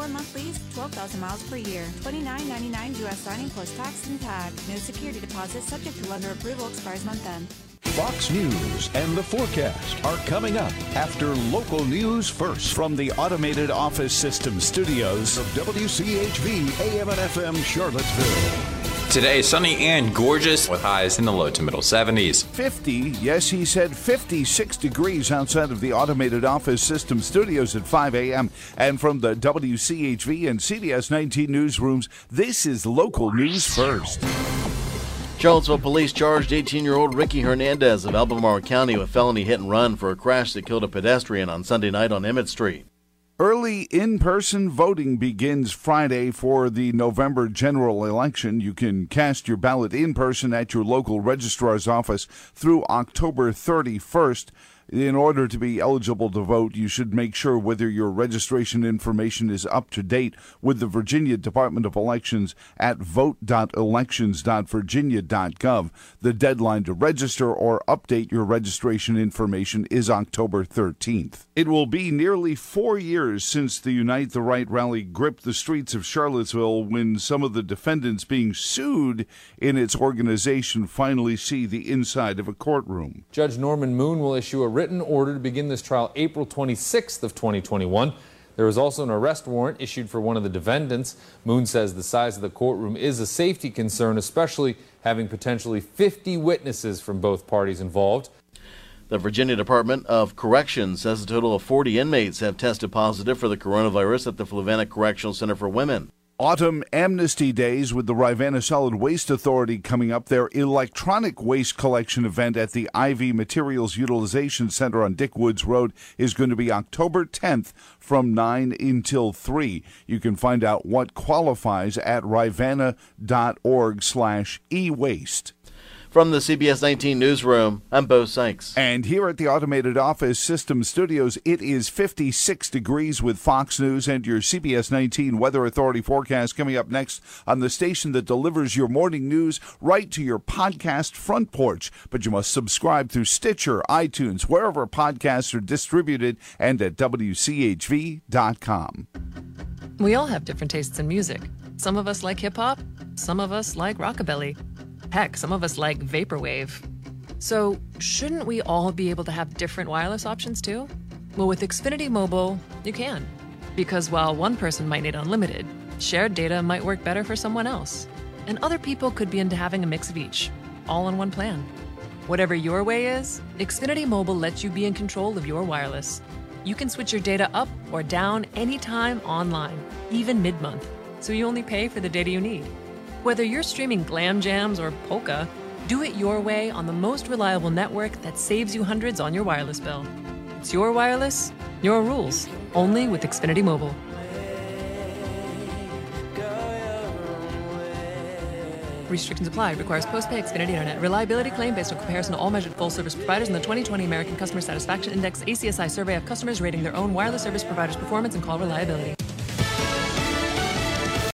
24-month lease, 12,000 miles per year. $29.99 U.S. signing plus tax and tag. No security deposit subject to lender approval, expires month end. Fox News and the forecast are coming up after local news first from the Automated Office System studios of WCHV AM and FM Charlottesville. Today, sunny and gorgeous with highs in the low to middle 70s. 50, yes, he said 56 degrees outside of the Automated Office System studios at 5 a.m. And from the WCHV and CBS 19 newsrooms, this is local news first. Charlottesville police charged 18-year-old Ricky Hernandez of Albemarle County with felony hit and run for a crash that killed a pedestrian on Sunday night on Emmett Street. Early in-person voting begins Friday for the November general election. You can cast your ballot in person at your local registrar's office through October 31st. In order to be eligible to vote, you should make sure whether your registration information is up to date with the Virginia Department of Elections at vote.elections.virginia.gov. The deadline to register or update your registration information is October 13th. It will be nearly 4 years since the Unite the Right rally gripped the streets of Charlottesville when some of the defendants being sued in its organization finally see the inside of a courtroom. Judge Norman Moon will issue a written order to begin this trial April 26th of 2021. There was also an arrest warrant issued for one of the defendants. Moon says the size of the courtroom is a safety concern, especially having potentially 50 witnesses from both parties involved. The Virginia Department of Corrections says a total of 40 inmates have tested positive for the coronavirus at the Flavanna Correctional Center for Women. Autumn Amnesty Days with the Rivanna Solid Waste Authority coming up. Their electronic waste collection event at the IV Materials Utilization Center on Dick Woods Road is going to be October 10th from 9 until 3. You can find out what qualifies at rivanna.org/ewaste. From the CBS 19 newsroom, I'm Bo Sykes. And here at the Automated Office System studios, it is 56 degrees with Fox News and your CBS 19 Weather Authority forecast coming up next on the station that delivers your morning news right to your podcast front porch. But you must subscribe through Stitcher, iTunes, wherever podcasts are distributed, and at WCHV.com. We all have different tastes in music. Some of us like hip-hop, some of us like rockabilly. Heck, some of us like vaporwave. So, shouldn't we all be able to have different wireless options too? Well, with Xfinity Mobile, you can. Because while one person might need unlimited, shared data might work better for someone else. And other people could be into having a mix of each, all in one plan. Whatever your way is, Xfinity Mobile lets you be in control of your wireless. You can switch your data up or down anytime online, even mid-month, so you only pay for the data you need. Whether you're streaming Glam Jams or Polka, do it your way on the most reliable network that saves you hundreds on your wireless bill. It's your wireless, your rules, only with Xfinity Mobile. Restrictions apply. Requires post-pay Xfinity Internet. Reliability claim based on comparison to all measured full-service providers in the 2020 American Customer Satisfaction Index ACSI survey of customers rating their own wireless service providers' performance and call reliability.